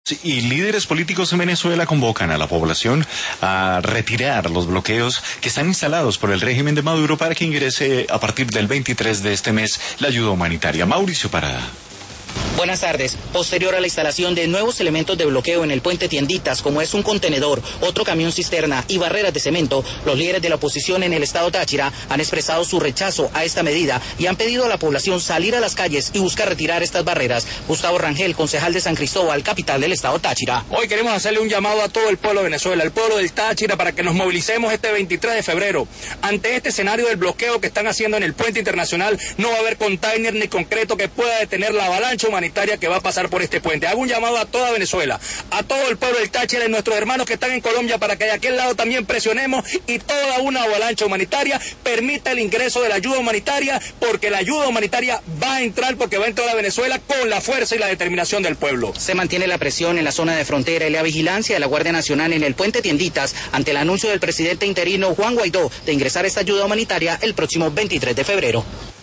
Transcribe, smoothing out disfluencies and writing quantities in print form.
Sí, y líderes políticos en Venezuela convocan a la población a retirar los bloqueos que están instalados por el régimen de Maduro para que ingrese a partir del 23 de este mes la ayuda humanitaria. Mauricio Parada. Buenas tardes. Posterior a la instalación de nuevos elementos de bloqueo en el puente Tienditas, como es un contenedor, otro camión cisterna y barreras de cemento, los líderes de la oposición en el estado Táchira han expresado su rechazo a esta medida y han pedido a la población salir a las calles y buscar retirar estas barreras. Gustavo Rangel, concejal de San Cristóbal, capital del estado Táchira. Hoy queremos hacerle un llamado a todo el pueblo de Venezuela, al pueblo del Táchira, para que nos movilicemos este 23 de febrero. Ante este escenario del bloqueo que están haciendo en el puente internacional, no va a haber container ni concreto que pueda detener la avalancha humanitaria que va a pasar por este puente. Hago un llamado a toda Venezuela, a todo el pueblo del Táchira y nuestros hermanos que están en Colombia, para que de aquel lado también presionemos y toda una avalancha humanitaria permita el ingreso de la ayuda humanitaria, porque la ayuda humanitaria va a entrar, porque va a entrar a Venezuela con la fuerza y la determinación del pueblo. Se mantiene la presión en la zona de frontera y la vigilancia de la Guardia Nacional en el puente Tienditas ante el anuncio del presidente interino Juan Guaidó de ingresar esta ayuda humanitaria el próximo 23 de febrero.